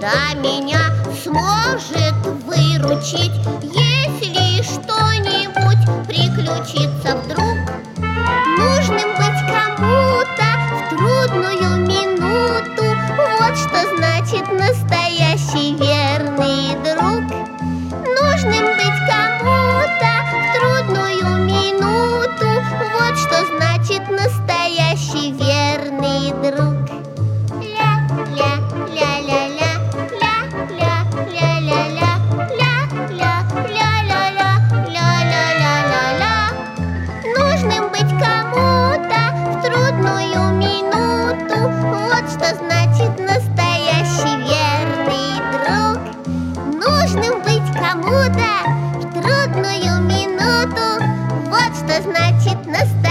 всегда меня сможет выручить, если что-нибудь приключится вдруг. Нужным быть кому-то в трудную минуту, вот что значит настоящий верный друг. Нужным быть кому-то в трудную минуту, вот что значит настоящий верный друг. Нужным быть кому-то в трудную минуту, вот что значит настоящий верный друг. Нужным быть кому-то в трудную минуту, вот что значит настоящий